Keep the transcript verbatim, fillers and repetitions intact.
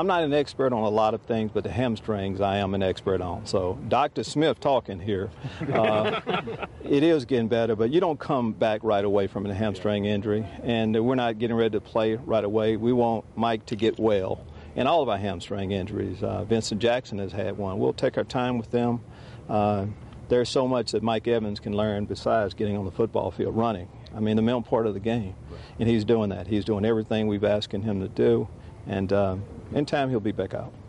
I'm not an expert on a lot of things, but the hamstrings I am an expert on. So Doctor Smith talking here. Uh, it is getting better, but you don't come back right away from a hamstring injury, and we're not getting ready to play right away. We want Mike to get well. And all of our hamstring injuries, uh, Vincent Jackson has had one. We'll take our time with them. Uh, there's so much that Mike Evans can learn besides getting on the football field, running. I mean, the mental part of the game. And he's doing that. He's doing everything we've asked him to do. And uh, in time, he'll be back out.